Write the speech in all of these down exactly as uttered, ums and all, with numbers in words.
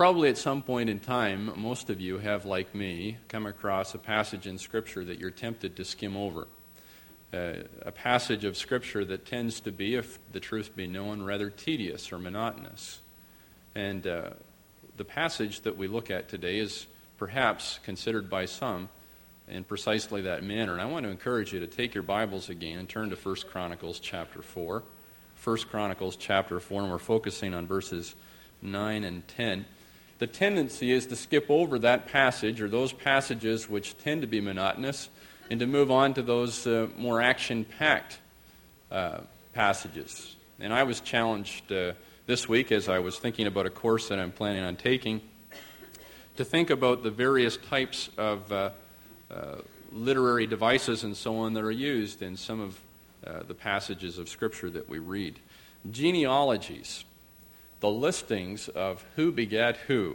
Probably at some point in time, most of you have, like me, come across a passage in Scripture that you're tempted to skim over. Uh, a passage of Scripture that tends to be, if the truth be known, rather tedious or monotonous. And uh, the passage that we look at today is perhaps considered by some in precisely that manner. And I want to encourage you to take your Bibles again and turn to First Chronicles chapter four. First Chronicles chapter four, and we're focusing on verses nine and ten. The tendency is to skip over that passage or those passages which tend to be monotonous and to move on to those uh, more action-packed uh, passages. And I was challenged uh, this week as I was thinking about a course that I'm planning on taking to think about the various types of uh, uh, literary devices and so on that are used in some of uh, the passages of Scripture that we read. Genealogies, the listings of who begat who,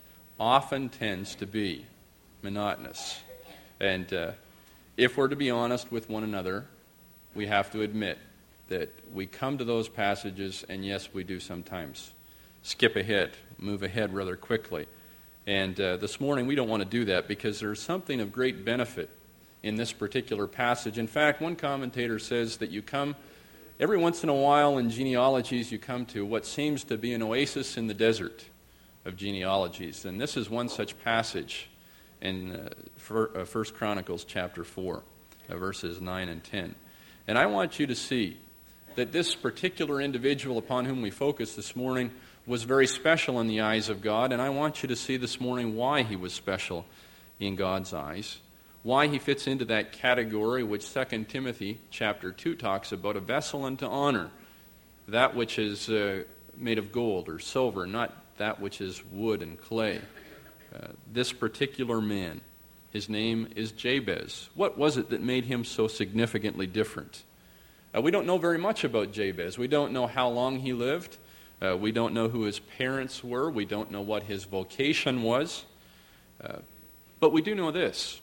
often tends to be monotonous. And uh, if we're to be honest with one another, we have to admit that we come to those passages, and yes, we do sometimes skip ahead, move ahead rather quickly. And uh, this morning we don't want to do that because there's something of great benefit in this particular passage. In fact, one commentator says that you come every once in a while in genealogies, you come to what seems to be an oasis in the desert of genealogies. And this is one such passage in uh, for, uh, First Chronicles chapter four, uh, verses nine and ten. And I want you to see that this particular individual upon whom we focus this morning was very special in the eyes of God. And I want you to see this morning why he was special in God's eyes. Why he fits into that category which Second Timothy chapter two talks about, a vessel unto honor, that which is uh, made of gold or silver, not that which is wood and clay. Uh, this particular man, his name is Jabez. What was it that made him so significantly different? Uh, we don't know very much about Jabez. We don't know how long he lived. Uh, we don't know who his parents were. We don't know what his vocation was. Uh, but we do know this,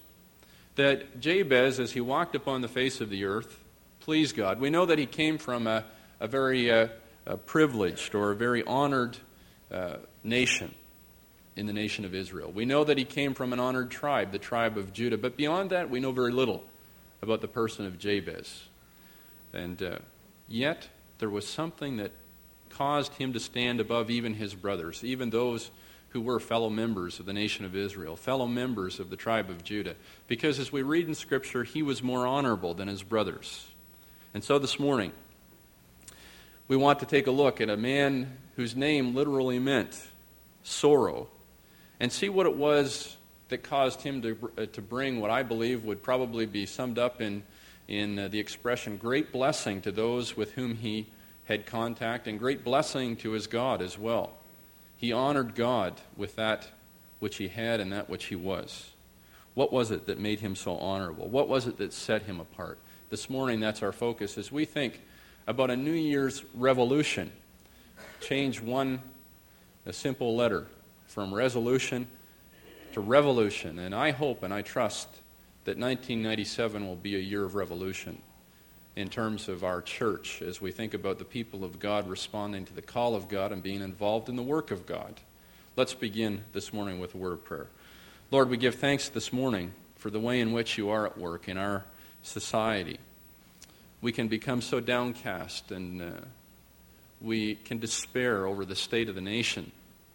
that Jabez, as he walked upon the face of the earth, pleased God. We know that he came from a, a very uh, a privileged or a very honored uh, nation in the nation of Israel. We know that he came from an honored tribe, the tribe of Judah. But beyond that, we know very little about the person of Jabez. And uh, yet, there was something that caused him to stand above even his brothers, even those who were fellow members of the nation of Israel, fellow members of the tribe of Judah. Because as we read in Scripture, he was more honorable than his brothers. And so this morning, we want to take a look at a man whose name literally meant sorrow, and see what it was that caused him to, uh, to bring what I believe would probably be summed up in, in uh, the expression great blessing to those with whom he had contact, and great blessing to his God as well. He honored God with that which he had and that which he was. What was it that made him so honorable? What was it that set him apart? This morning, that's our focus as we think about a New Year's revolution. Change one, a simple letter, from resolution to revolution. And I hope and I trust that nineteen ninety-seven will be a year of revolution in terms of our church as we think about the people of God responding to the call of God and being involved in the work of God. Let's begin this morning with a word of prayer. Lord, we give thanks this morning for the way in which you are at work in our society. We can become so downcast and uh, we can despair over the state of the nation.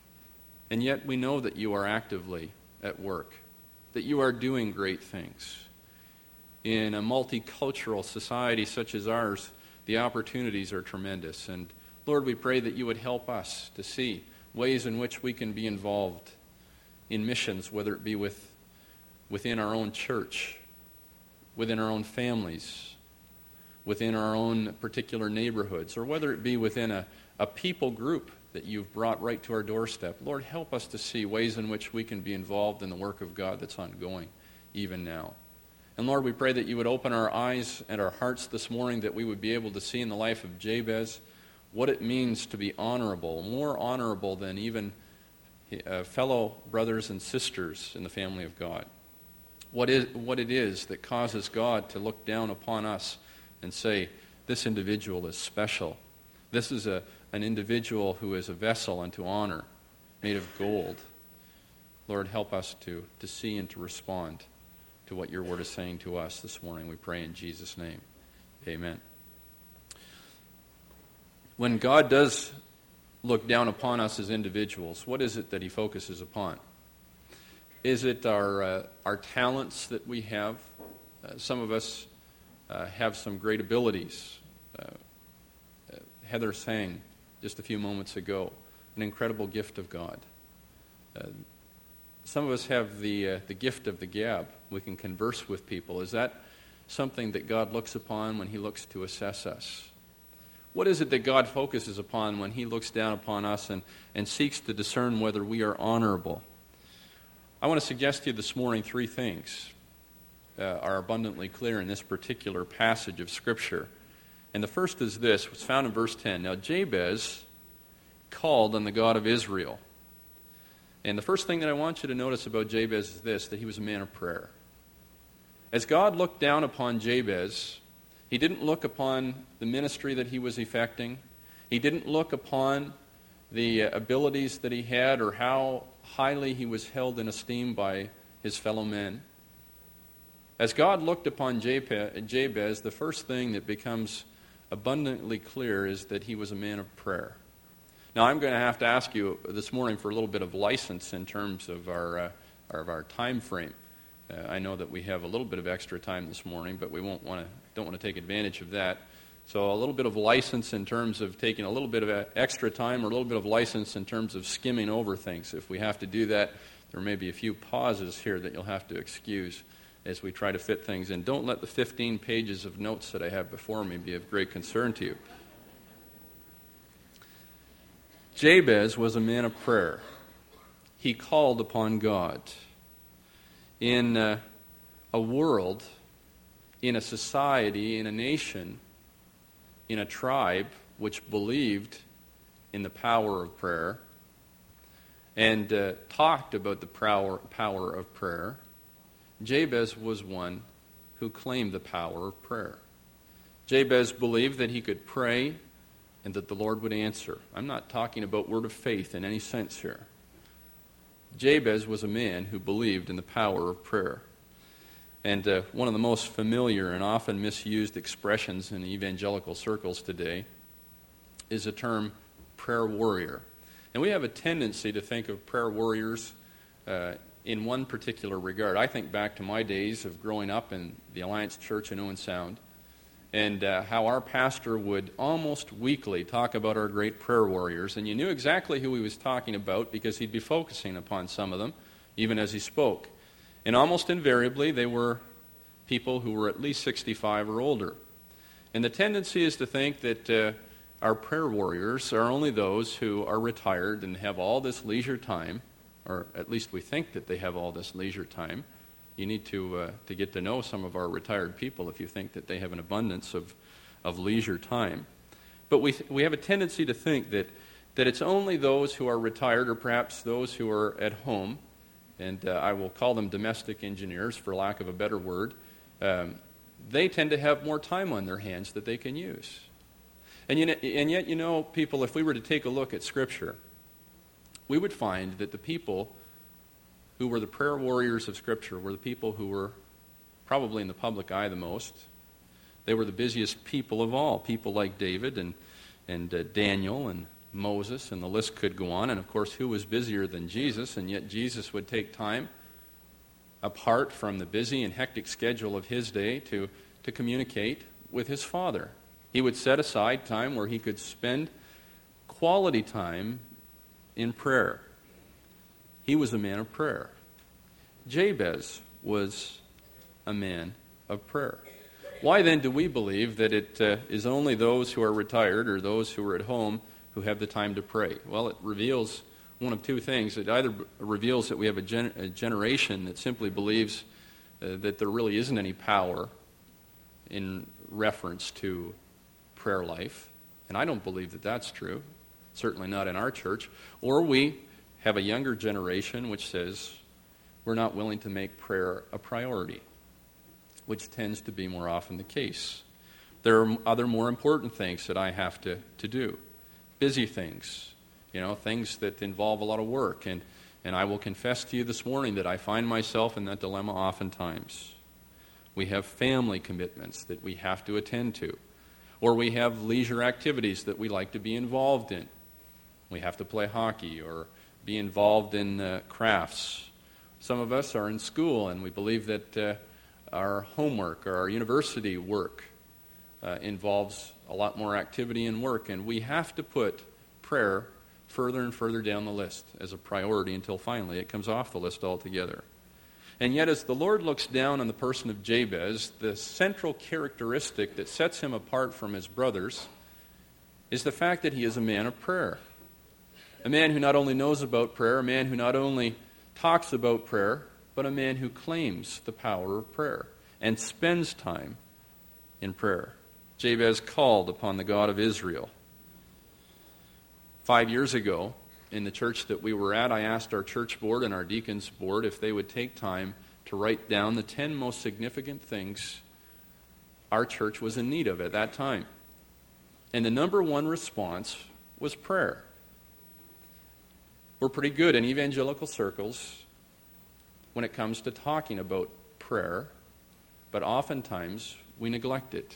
And yet we know that you are actively at work, that you are doing great things. In a multicultural society such as ours, the opportunities are tremendous. And Lord, we pray that you would help us to see ways in which we can be involved in missions, whether it be with, within our own church, within our own families, within our own particular neighborhoods, or whether it be within a, a people group that you've brought right to our doorstep. Lord, help us to see ways in which we can be involved in the work of God that's ongoing even now. And Lord, we pray that you would open our eyes and our hearts this morning, that we would be able to see in the life of Jabez what it means to be honorable, more honorable than even uh, fellow brothers and sisters in the family of God. What is what it is that causes God to look down upon us and say, this individual is special. This is a, an individual who is a vessel unto honor. made of gold. Lord, help us to, to see and to respond to what your word is saying to us this morning. We pray in Jesus' name. Amen. When God does look down upon us as individuals, what is it that he focuses upon? Is it our, uh, our talents that we have? Uh, some of us uh, have some great abilities. Uh, uh, Heather sang just a few moments ago, an incredible gift of God. Uh, some of us have the uh, the gift of the gab. We can converse with people. Is that something that God looks upon when he looks to assess us? What is it that God focuses upon when he looks down upon us and, and seeks to discern whether we are honorable? I want to suggest to you this morning three things uh, are abundantly clear in this particular passage of Scripture. And the first is this, it's found in verse ten. Now Jabez called on the God of Israel. And the first thing that I want you to notice about Jabez is this, that he was a man of prayer. As God looked down upon Jabez, he didn't look upon the ministry that he was effecting. He didn't look upon the abilities that he had or how highly he was held in esteem by his fellow men. As God looked upon Jabez, the first thing that becomes abundantly clear is that he was a man of prayer. Now, I'm going to have to ask you this morning for a little bit of license in terms of our uh, of our time frame. Uh, I know that we have a little bit of extra time this morning, but we won't want to don't want to take advantage of that. So, a little bit of license in terms of taking a little bit of extra time, or a little bit of license in terms of skimming over things. If we have to do that, there may be a few pauses here that you'll have to excuse as we try to fit things in. Don't let the fifteen pages of notes that I have before me be of great concern to you. Jabez was a man of prayer. He called upon God. In uh, a world, in a society, in a nation, in a tribe which believed in the power of prayer and uh, talked about the power, power of prayer, Jabez was one who claimed the power of prayer. Jabez believed that he could pray and that the Lord would answer. I'm not talking about word of faith in any sense here. Jabez was a man who believed in the power of prayer. And uh, one of the most familiar and often misused expressions in evangelical circles today is the term prayer warrior. And we have a tendency to think of prayer warriors uh, in one particular regard. I think back to my days of growing up in the Alliance Church in Owen Sound, and uh, how our pastor would almost weekly talk about our great prayer warriors. And you knew exactly who he was talking about because he'd be focusing upon some of them, even as he spoke. And almost invariably, they were people who were at least sixty-five or older. And the tendency is to think that uh, our prayer warriors are only those who are retired and have all this leisure time, or at least we think that they have all this leisure time. You need to uh, to get to know some of our retired people if you think that they have an abundance of, of leisure time. But we we have a tendency to think that, that it's only those who are retired, or perhaps those who are at home, and uh, I will call them domestic engineers for lack of a better word. Um, they tend to have more time on their hands that they can use. And, you know, and yet, you know, people, if we were to take a look at Scripture, we would find that the people who were the prayer warriors of Scripture were the people who were probably in the public eye the most. They were the busiest people of all, people like David and, and uh, Daniel and Moses, and the list could go on. And of course, who was busier than Jesus? And yet Jesus would take time apart from the busy and hectic schedule of his day to, to communicate with his Father. He would set aside time where he could spend quality time in prayer. He was a man of prayer. Jabez was a man of prayer. Why then do we believe that it uh, is only those who are retired or those who are at home who have the time to pray? Well, it reveals one of two things. It either reveals that we have a, gen- a generation that simply believes uh, that there really isn't any power in reference to prayer life, and I don't believe that that's true, certainly not in our church, or we have a younger generation which says we're not willing to make prayer a priority, which tends to be more often the case. There are other more important things that I have to, to do, busy things, You know, things that involve a lot of work. And, and I will confess to you this morning that I find myself in that dilemma oftentimes. We have family commitments that we have to attend to. Or we have leisure activities that we like to be involved in. We have to play hockey or be involved in uh, crafts. Some of us are in school and we believe that uh, our homework or our university work uh, involves a lot more activity and work. And we have to put prayer further and further down the list as a priority until finally it comes off the list altogether. And yet as the Lord looks down on the person of Jabez, the central characteristic that sets him apart from his brothers is the fact that he is a man of prayer. A man who not only knows about prayer, a man who not only talks about prayer, but a man who claims the power of prayer and spends time in prayer. Jabez called upon the God of Israel. Five years ago, in the church that we were at, I asked our church board and our deacons board if they would take time to write down the ten most significant things our church was in need of at that time. And the number one response was prayer. We're pretty good in evangelical circles when it comes to talking about prayer, but oftentimes we neglect it.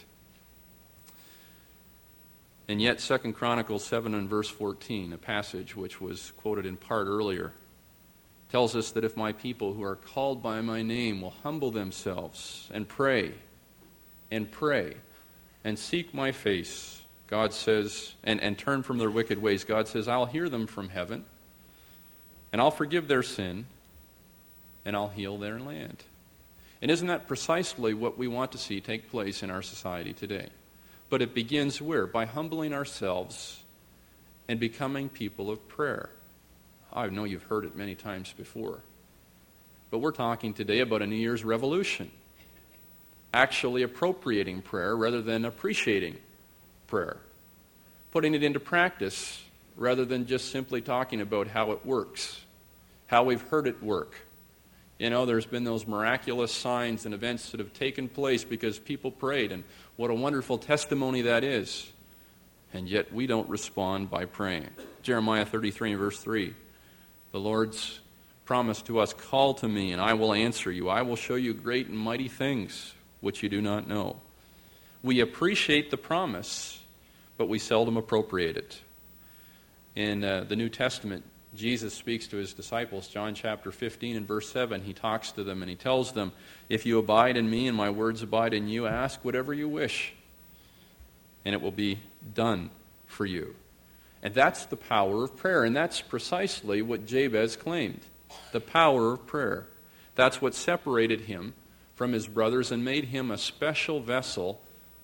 And yet, Second Chronicles seven and verse fourteen, a passage which was quoted in part earlier, tells us that if my people who are called by my name will humble themselves and pray and pray and seek my face, God says, and, and turn from their wicked ways, God says, I'll hear them from heaven, and I'll forgive their sin, and I'll heal their land. And isn't that precisely what we want to see take place in our society today? But it begins where? By humbling ourselves and becoming people of prayer. I know you've heard it many times before. But we're talking today about a New Year's revolution. Actually appropriating prayer rather than appreciating prayer. Putting it into practice rather than just simply talking about how it works. How we've heard it work. You know, there's been those miraculous signs and events that have taken place because people prayed, and what a wonderful testimony that is. And yet we don't respond by praying. Jeremiah thirty-three and verse three. The Lord's promise to us, call to me and I will answer you. I will show you great and mighty things which you do not know. We appreciate the promise, but we seldom appropriate it. In uh, the New Testament, Jesus speaks to his disciples, John chapter fifteen and verse seven. He talks to them and he tells them, if you abide in me and my words abide in you, ask whatever you wish, and it will be done for you. And that's the power of prayer, and that's precisely what Jabez claimed, the power of prayer. That's what separated him from his brothers and made him a special vessel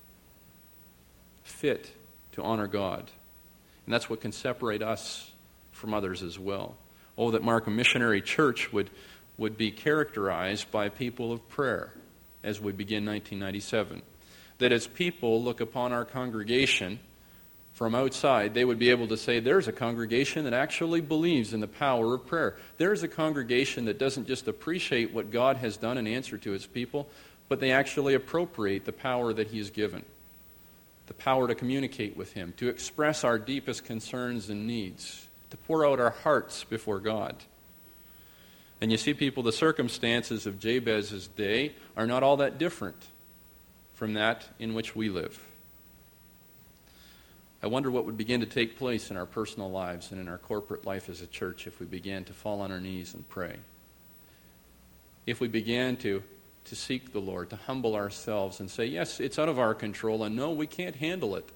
fit to honor God. And that's what can separate us from others as well. Oh, that Markham Missionary Church would, would be characterized by people of prayer as we begin nineteen ninety-seven. That as people look upon our congregation from outside, they would be able to say, there's a congregation that actually believes in the power of prayer. There's a congregation that doesn't just appreciate what God has done in answer to its people, but they actually appropriate the power that he has given. The power to communicate with him, to express our deepest concerns and needs, to pour out our hearts before God. And you see, people, the circumstances of Jabez's day are not all that different from that in which we live. I wonder what would begin to take place in our personal lives and in our corporate life as a church if we began to fall on our knees and pray. If we began to, to seek the Lord, to humble ourselves and say, yes, it's out of our control, and no, we can't handle it.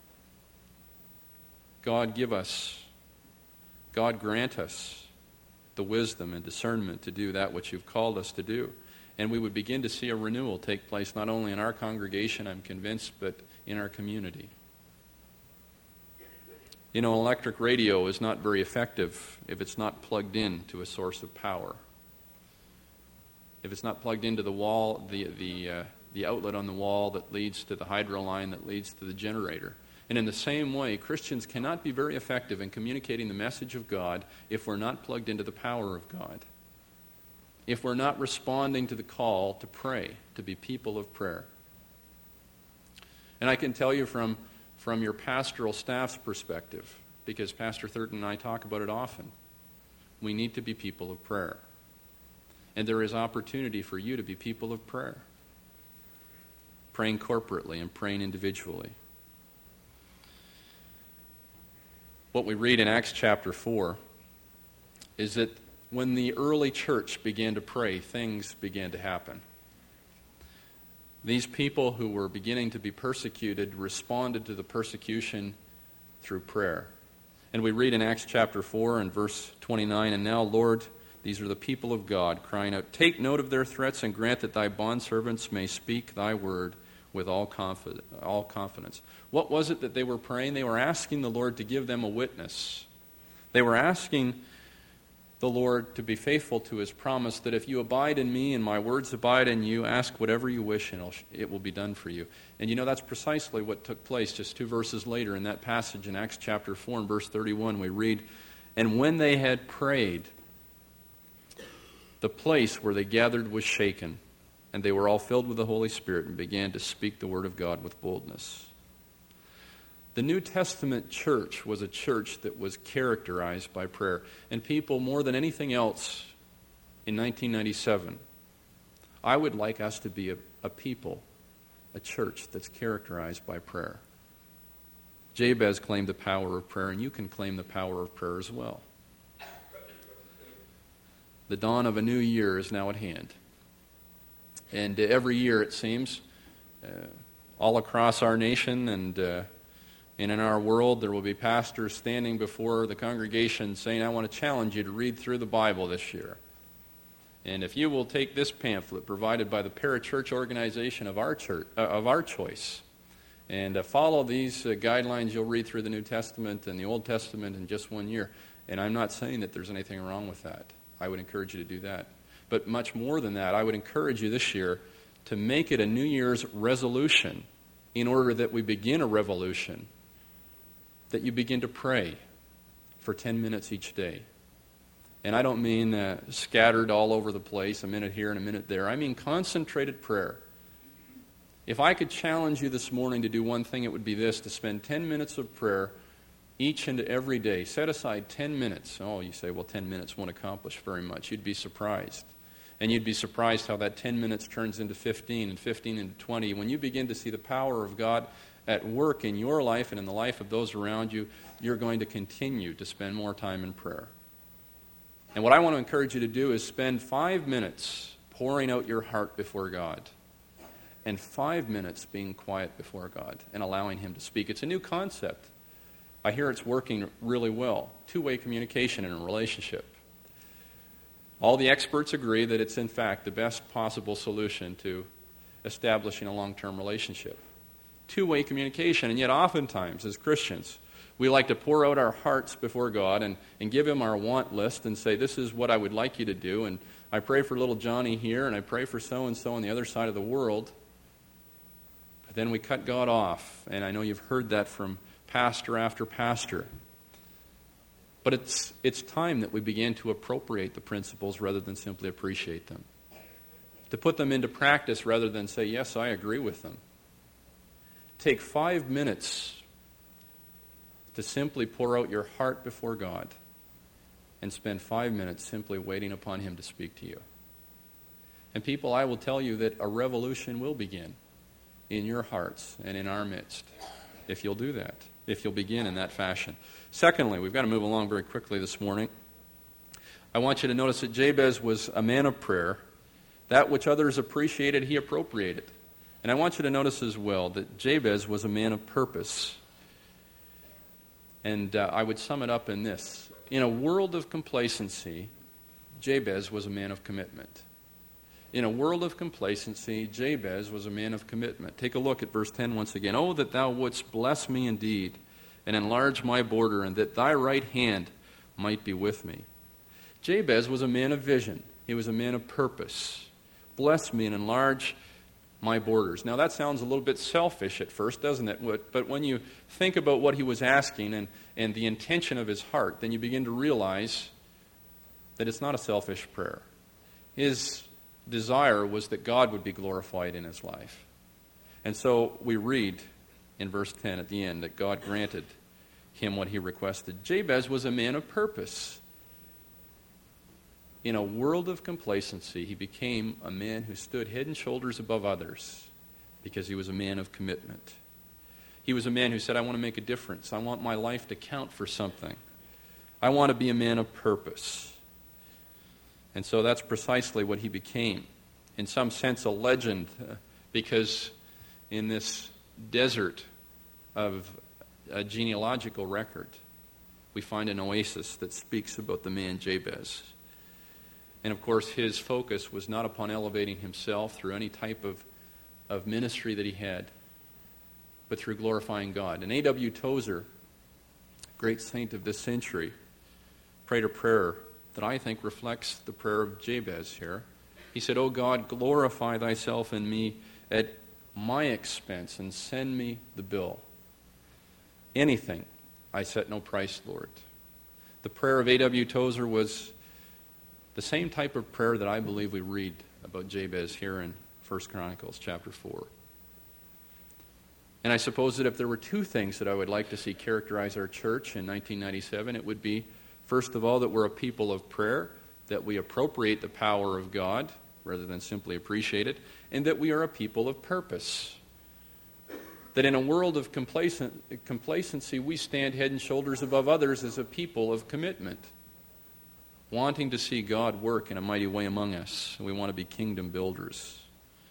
God, give us God grant us the wisdom and discernment to do that which you've called us to do. And we would begin to see a renewal take place not only in our congregation, I'm convinced, but in our community. You know, electric radio is not very effective if it's not plugged in to a source of power. If it's not plugged into the wall, the, the, uh, the outlet on the wall that leads to the hydro line that leads to the generator. And in the same way, Christians cannot be very effective in communicating the message of God if we're not plugged into the power of God. If we're not responding to the call to pray, to be people of prayer. And I can tell you from, from your pastoral staff's perspective, because Pastor Thurton and I talk about it often. We need to be people of prayer. And there is opportunity for you to be people of prayer, praying corporately and praying individually. What we read in Acts chapter four is that when the early church began to pray, things began to happen. These people who were beginning to be persecuted responded to the persecution through prayer. And we read in Acts chapter four and verse twenty-nine, "And now, Lord, these are the people of God, crying out, take note of their threats and grant that thy bondservants may speak thy word with all confid- all confidence." What was it that they were praying? They were asking the Lord to give them a witness. They were asking the Lord to be faithful to his promise that if you abide in me and my words abide in you, ask whatever you wish and it will be done for you. And you know, that's precisely what took place just two verses later in that passage in Acts chapter four and verse thirty-one. We read, "And when they had prayed, the place where they gathered was shaken, and they were all filled with the Holy Spirit and began to speak the word of God with boldness." The New Testament church was a church that was characterized by prayer. And people, more than anything else, in nineteen ninety-seven, I would like us to be a, a people, a church that's characterized by prayer. Jabez claimed the power of prayer, and you can claim the power of prayer as well. The dawn of a new year is now at hand. And every year, it seems, uh, all across our nation and uh, And in our world, there will be pastors standing before the congregation saying, "I want to challenge you to read through the Bible this year. And if you will take this pamphlet provided by the parachurch organization of our church, uh, of our choice, and uh, follow these uh, guidelines, you'll read through the New Testament and the Old Testament in just one year." And I'm not saying that there's anything wrong with that. I would encourage you to do that. But much more than that, I would encourage you this year to make it a New Year's resolution in order that we begin a revolution, that you begin to pray for ten minutes each day. And I don't mean uh, scattered all over the place, a minute here and a minute there. I mean concentrated prayer. If I could challenge you this morning to do one thing, it would be this: to spend ten minutes of prayer each and every day. Set aside ten minutes. Oh, you say, well, ten minutes won't accomplish very much. You'd be surprised. And you'd be surprised how that ten minutes turns into fifteen and fifteen into twenty. When you begin to see the power of God at work in your life and in the life of those around you, you're going to continue to spend more time in prayer. And what I want to encourage you to do is spend five minutes pouring out your heart before God, and five minutes being quiet before God and allowing him to speak. It's a new concept. I hear it's working really well. Two-way communication in a relationship. All the experts agree that it's in fact the best possible solution to establishing a long-term relationship. Two-way communication. And yet oftentimes as Christians, we like to pour out our hearts before God and, and give him our want list and say, "This is what I would like you to do, and I pray for little Johnny here, and I pray for so-and-so on the other side of the world." But then we cut God off, and I know you've heard that from pastor after pastor. But it's it's time that we begin to appropriate the principles rather than simply appreciate them. To put them into practice rather than say, "Yes, I agree with them." Take five minutes to simply pour out your heart before God and spend five minutes simply waiting upon him to speak to you. And people, I will tell you that a revolution will begin in your hearts and in our midst if you'll do that, if you'll begin in that fashion. Secondly, we've got to move along very quickly this morning. I want you to notice that Jabez was a man of prayer. That which others appreciated, he appropriated. And I want you to notice as well that Jabez was a man of purpose. And uh, I would sum it up in this. In a world of complacency, Jabez was a man of commitment. In a world of complacency, Jabez was a man of commitment. Take a look at verse ten once again. "Oh, that thou wouldst bless me indeed, and enlarge my border, and that thy right hand might be with me." Jabez was a man of vision. He was a man of purpose. Bless me and enlarge my borders. Now that sounds a little bit selfish at first, doesn't it? But when you think about what he was asking and, and the intention of his heart, then you begin to realize that it's not a selfish prayer. His desire was that God would be glorified in his life. And so we read in verse ten at the end that God granted him what he requested. Jabez was a man of purpose. In a world of complacency, he became a man who stood head and shoulders above others because he was a man of commitment. He was a man who said, I want to make a difference. I want my life to count for something. I want to be a man of purpose. And so that's precisely what he became. In some sense, a legend, uh, because in this desert of a genealogical record, we find an oasis that speaks about the man Jabez. And of course, his focus was not upon elevating himself through any type of, of ministry that he had, but through glorifying God. And A W Tozer, great saint of this century, prayed a prayer that I think reflects the prayer of Jabez here. He said, O God, glorify thyself in me at my expense and send me the bill. Anything, I set no price, Lord. The prayer of A W Tozer was the same type of prayer that I believe we read about Jabez here in First Chronicles chapter four. And I suppose that if there were two things that I would like to see characterize our church in nineteen ninety-seven, it would be, first of all, that we're a people of prayer, that we appropriate the power of God rather than simply appreciate it, and that we are a people of purpose. That in a world of complacent, complacency, we stand head and shoulders above others as a people of commitment, wanting to see God work in a mighty way among us. We want to be kingdom builders.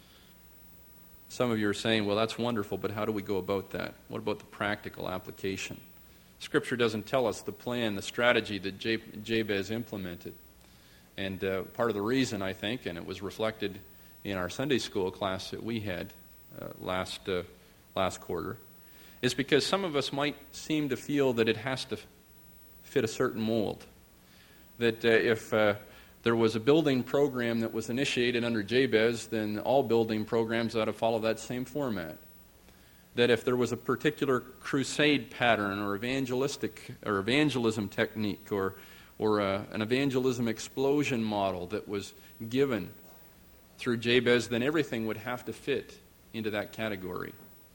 Some of you are saying, well, that's wonderful, but how do we go about that? What about the practical application? Scripture doesn't tell us the plan, the strategy that Jabez implemented. And uh, part of the reason, I think, and it was reflected in our Sunday school class that we had uh, last uh, last quarter, is because some of us might seem to feel that it has to fit a certain mold. That uh, if uh, there was a building program that was initiated under Jabez, then all building programs ought to follow that same format. That if there was a particular crusade pattern or evangelistic or evangelism technique or or uh, an evangelism explosion model that was given through Jabez, then everything would have to fit into that category.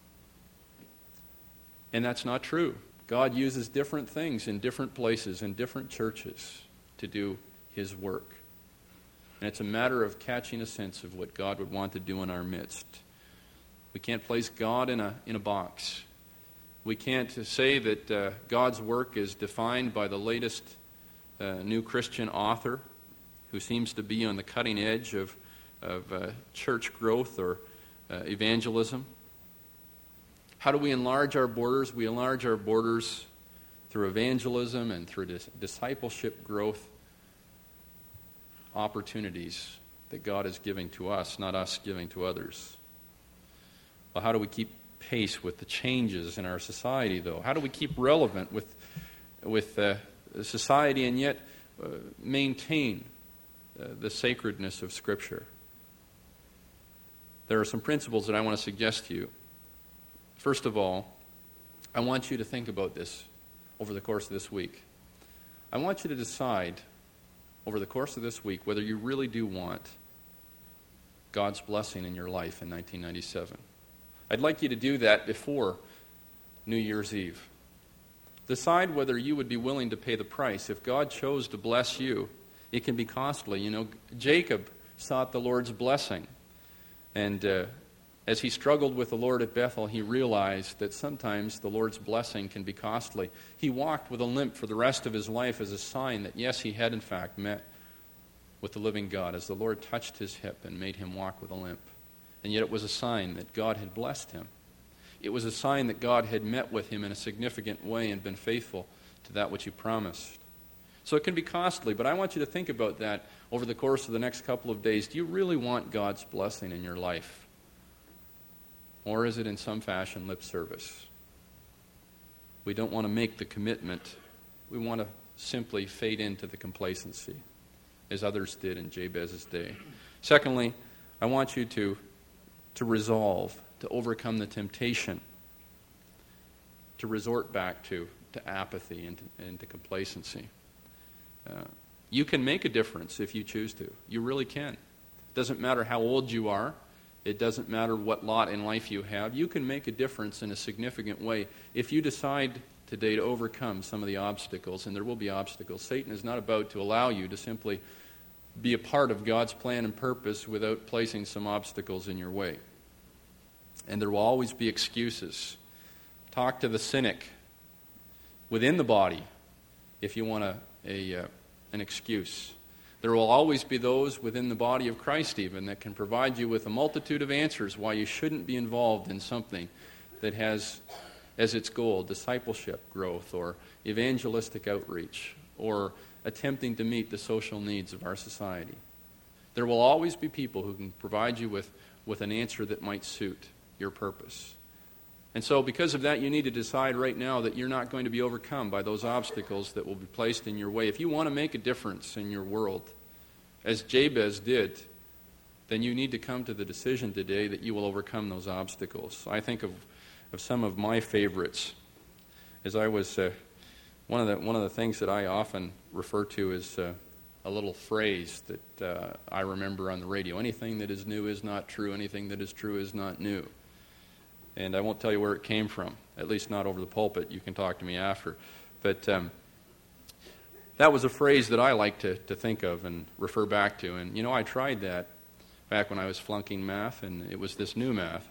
And that's not true. God uses different things in different places, in different churches, to do his work. And it's a matter of catching a sense of what God would want to do in our midst. We can't place God in a in a box. We can't say that uh, God's work is defined by the latest uh, new Christian author who seems to be on the cutting edge of, of uh, church growth or uh, evangelism. How do we enlarge our borders? We enlarge our borders through evangelism and through dis- discipleship growth opportunities that God is giving to us, not us giving to others. Well, how do we keep pace with the changes in our society, though? How do we keep relevant with with uh, society and yet uh, maintain uh, the sacredness of Scripture? There are some principles that I want to suggest to you. First of all, I want you to think about this over the course of this week. I want you to decide over the course of this week whether you really do want God's blessing in your life in nineteen ninety-seven. I'd like you to do that before New Year's Eve. Decide whether you would be willing to pay the price. If God chose to bless you, it can be costly. You know, Jacob sought the Lord's blessing. And uh, as he struggled with the Lord at Bethel, he realized that sometimes the Lord's blessing can be costly. He walked with a limp for the rest of his life as a sign that, yes, he had in fact met with the living God, as the Lord touched his hip and made him walk with a limp. And yet it was a sign that God had blessed him. It was a sign that God had met with him in a significant way and been faithful to that which he promised. So it can be costly, but I want you to think about that over the course of the next couple of days. Do you really want God's blessing in your life? Or is it in some fashion lip service? We don't want to make the commitment. We want to simply fade into the complacency, as others did in Jabez's day. Secondly, I want you to, to resolve to overcome the temptation to resort back to, to apathy and to, and to complacency. Uh, you can make a difference if you choose to. You really can. It doesn't matter how old you are. It doesn't matter what lot in life you have. You can make a difference in a significant way if you decide today to overcome some of the obstacles, and there will be obstacles. Satan is not about to allow you to simply be a part of God's plan and purpose without placing some obstacles in your way. And there will always be excuses. Talk to the cynic within the body if you want a, a uh, an excuse. There will always be those within the body of Christ even that can provide you with a multitude of answers why you shouldn't be involved in something that has as its goal discipleship growth or evangelistic outreach or attempting to meet the social needs of our society. There will always be people who can provide you with, with an answer that might suit your purpose. And so because of that, you need to decide right now that you're not going to be overcome by those obstacles that will be placed in your way. If you want to make a difference in your world, as Jabez did, then you need to come to the decision today that you will overcome those obstacles. I think of, of some of my favorites. As I was, uh, one of the one of the things that I often refer to is uh, a little phrase that uh, I remember on the radio. Anything that is new is not true. Anything that is true is not new. And I won't tell you where it came from, at least not over the pulpit. You can talk to me after. But um, that was a phrase that I like to, to think of and refer back to. And, you know, I tried that back when I was flunking math, and it was this new math.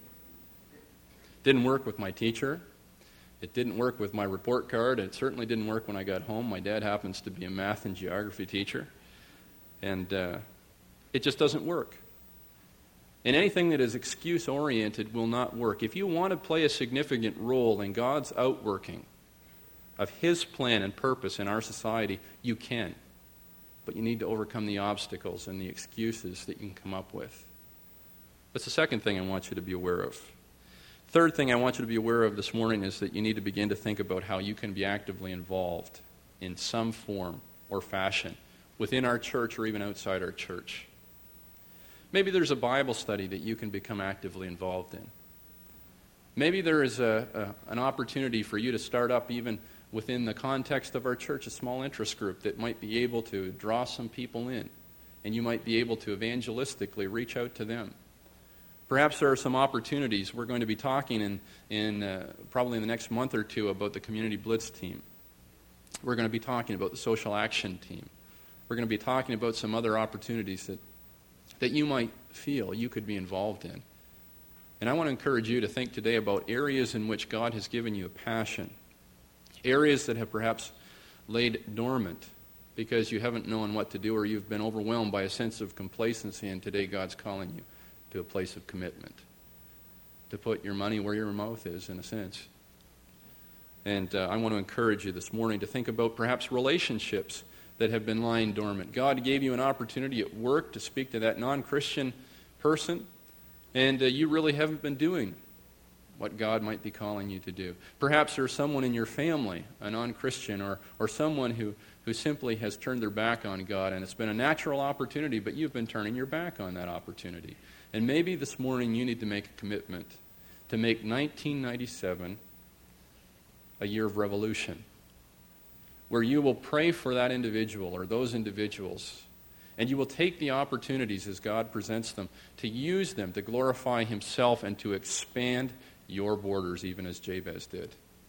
Didn't work with my teacher. It didn't work with my report card. It certainly didn't work when I got home. My dad happens to be a math and geography teacher. And uh, it just doesn't work. And anything that is excuse-oriented will not work. If you want to play a significant role in God's outworking of His plan and purpose in our society, you can. But you need to overcome the obstacles and the excuses that you can come up with. That's the second thing I want you to be aware of. Third thing I want you to be aware of this morning is that you need to begin to think about how you can be actively involved in some form or fashion within our church or even outside our church. Maybe there's a Bible study that you can become actively involved in. Maybe there is a, a, an opportunity for you to start up even within the context of our church, a small interest group that might be able to draw some people in, and you might be able to evangelistically reach out to them. Perhaps there are some opportunities. We're going to be talking in, in uh, probably in the next month or two about the Community Blitz team. We're going to be talking about the Social Action team. We're going to be talking about some other opportunities that that you might feel you could be involved in. And I want to encourage you to think today about areas in which God has given you a passion, areas that have perhaps laid dormant because you haven't known what to do or you've been overwhelmed by a sense of complacency, and today God's calling you to a place of commitment, to put your money where your mouth is, in a sense. And uh, I want to encourage you this morning to think about perhaps relationships that have been lying dormant. God gave you an opportunity at work to speak to that non-Christian person, and uh, you really haven't been doing what God might be calling you to do. Perhaps there's someone in your family, a non-Christian, or, or someone who, who simply has turned their back on God, and it's been a natural opportunity, but you've been turning your back on that opportunity. And maybe this morning you need to make a commitment to make nineteen ninety-seven a year of revolution, where you will pray for that individual or those individuals, and you will take the opportunities as God presents them to use them to glorify Himself and to expand your borders, even as Jabez did.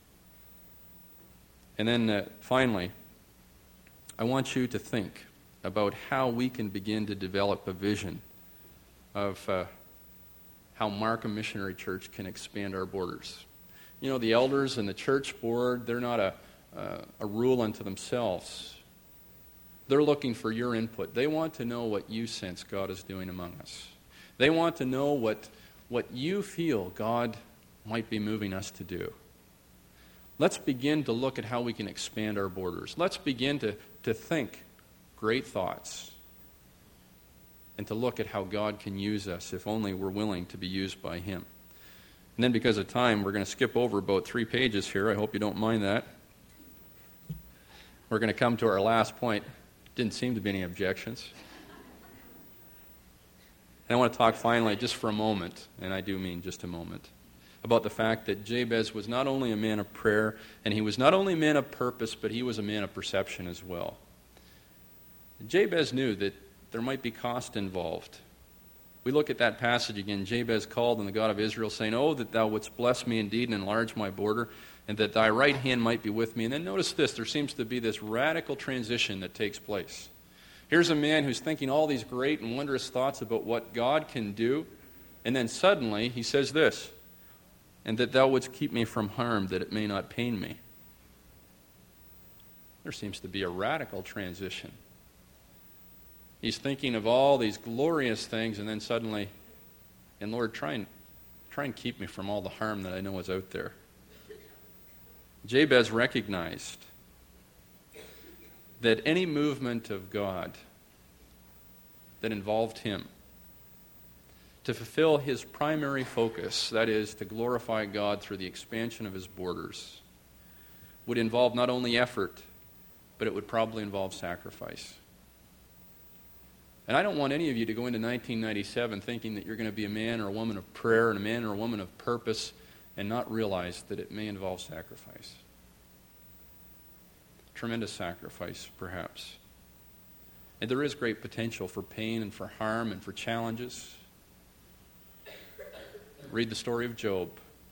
And then uh, finally, I want you to think about how we can begin to develop a vision of uh, how Markham Missionary Church can expand our borders. You know, the elders and the church board, they're not a Uh, a rule unto themselves. They're looking for your input. They want to know what you sense God is doing among us. They want to know what, what you feel God might be moving us to do. Let's begin to look at how we can expand our borders. Let's begin to, to think great thoughts and to look at how God can use us if only we're willing to be used by Him. And then because of time, we're going to skip over about three pages here. I hope you don't mind that. We're going to come to our last point. Didn't seem to be any objections. And I want to talk finally just for a moment, and I do mean just a moment, about the fact that Jabez was not only a man of prayer, and he was not only a man of purpose, but he was a man of perception as well. Jabez knew that there might be cost involved We look at that passage again. Jabez called on the God of Israel, saying, "Oh, that thou wouldst bless me indeed and enlarge my border, and that thy right hand might be with me." And then notice this, there seems to be this radical transition that takes place. Here's a man who's thinking all these great and wondrous thoughts about what God can do, and then suddenly he says this, "And that thou wouldst keep me from harm, that it may not pain me." There seems to be a radical transition. He's thinking of all these glorious things, and then suddenly, and Lord, try and, try and keep me from all the harm that I know is out there. Jabez recognized that any movement of God that involved him to fulfill his primary focus, that is, to glorify God through the expansion of his borders, would involve not only effort, but it would probably involve sacrifice. And I don't want any of you to go into nineteen ninety-seven thinking that you're going to be a man or a woman of prayer and a man or a woman of purpose and not realize that it may involve sacrifice. Tremendous sacrifice, perhaps. And there is great potential for pain and for harm and for challenges. Read the story of Job,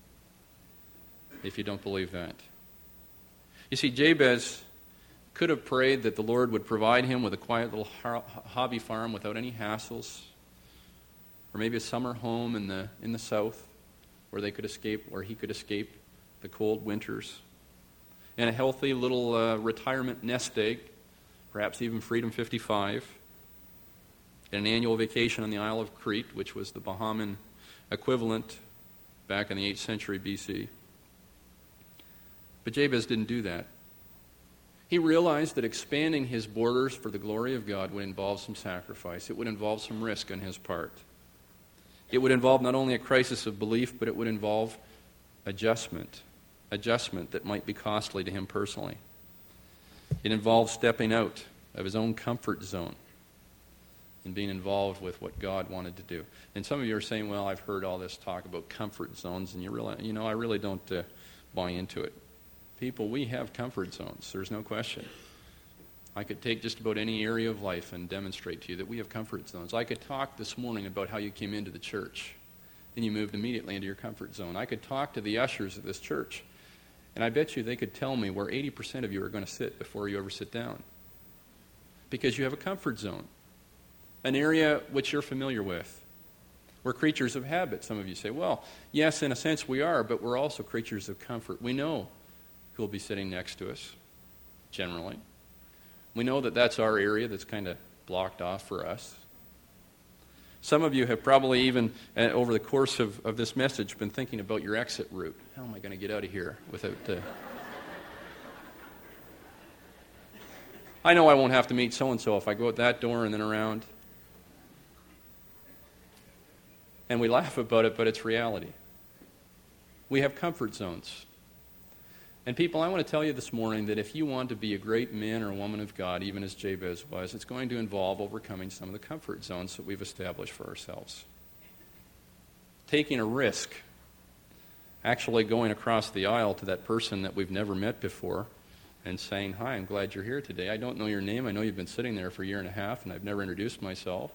if you don't believe that. You see, Jabez could have prayed that the Lord would provide him with a quiet little hobby farm without any hassles, or maybe a summer home in the in the south where they could escape, where he could escape the cold winters, and a healthy little uh, retirement nest egg, perhaps even Freedom fifty-five, and an annual vacation on the Isle of Crete, which was the Bahamian equivalent back in the eighth century B C. But Jabez didn't do that. He realized that expanding his borders for the glory of God would involve some sacrifice. It would involve some risk on his part. It would involve not only a crisis of belief, but it would involve adjustment, adjustment that might be costly to him personally. It involves stepping out of his own comfort zone and being involved with what God wanted to do. And some of you are saying, well, I've heard all this talk about comfort zones, and you really, you know, I really don't uh, buy into it. People, we have comfort zones. There's no question. I could take just about any area of life and demonstrate to you that we have comfort zones. I could talk this morning about how you came into the church, and you moved immediately into your comfort zone. I could talk to the ushers of this church, and I bet you they could tell me where eighty percent of you are going to sit before you ever sit down. Because you have a comfort zone, an area which you're familiar with. We're creatures of habit. Some of you say, well, yes, in a sense we are, but we're also creatures of comfort. We know who will be sitting next to us, generally. We know that that's our area that's kind of blocked off for us. Some of you have probably even, uh, over the course of, of this message, been thinking about your exit route. How am I going to get out of here without... Uh... I know I won't have to meet so-and-so if I go out that door and then around. And we laugh about it, but it's reality. We have comfort zones. And people, I want to tell you this morning that if you want to be a great man or a woman of God, even as Jabez was, it's going to involve overcoming some of the comfort zones that we've established for ourselves. Taking a risk, actually going across the aisle to that person that we've never met before and saying, hi, I'm glad you're here today. I don't know your name. I know you've been sitting there for a year and a half and I've never introduced myself.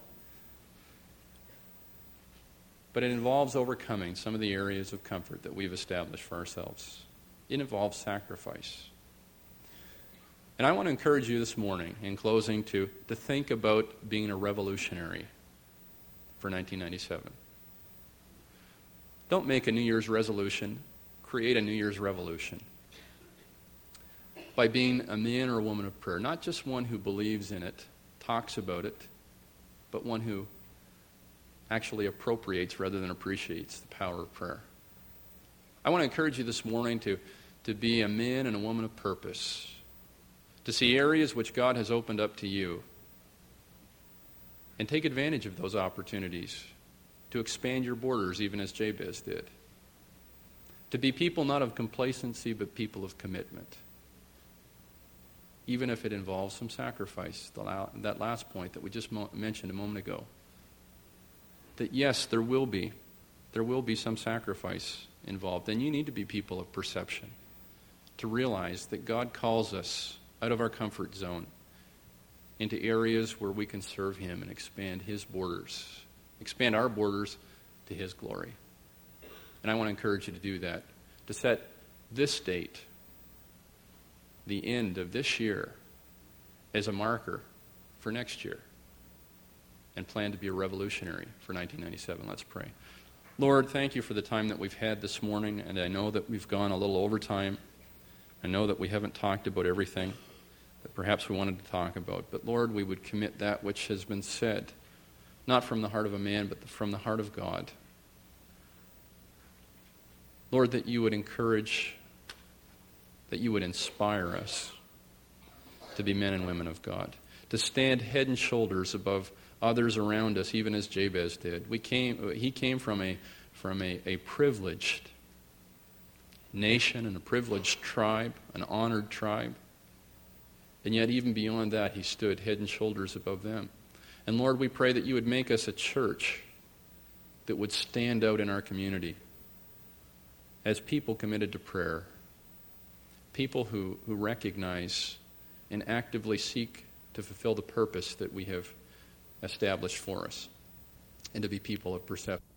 But it involves overcoming some of the areas of comfort that we've established for ourselves. It involves sacrifice. And I want to encourage you this morning, in closing, to, to think about being a revolutionary for nineteen ninety-seven. Don't make a New Year's resolution. Create a New Year's revolution. By being a man or a woman of prayer. Not just one who believes in it, talks about it, but one who actually appropriates rather than appreciates the power of prayer. I want to encourage you this morning to, to be a man and a woman of purpose, to see areas which God has opened up to you, and take advantage of those opportunities to expand your borders, even as Jabez did. To be people not of complacency, but people of commitment, even if it involves some sacrifice, that last point that we just mentioned a moment ago. That yes, there will be, there will be some sacrifice involved. And you need to be people of perception, to realize that God calls us out of our comfort zone into areas where we can serve Him and expand His borders Expand our borders to His glory. And I want to encourage you to do that, to set this date, the end of this year, as a marker for next year, and plan to be a revolutionary for nineteen ninety-seven. Let's pray. Lord, thank you for the time that we've had this morning, and I know that we've gone a little over time. I know that we haven't talked about everything that perhaps we wanted to talk about, but Lord, we would commit that which has been said, not from the heart of a man, but from the heart of God. Lord, that you would encourage, that you would inspire us to be men and women of God, to stand head and shoulders above others around us, even as Jabez did. We came, he came from a from a, a privileged nation and a privileged tribe, an honored tribe. And yet even beyond that, he stood head and shoulders above them. And Lord, we pray that you would make us a church that would stand out in our community as people committed to prayer, people who, who recognize and actively seek to fulfill the purpose that we have established for us, and to be people of perception.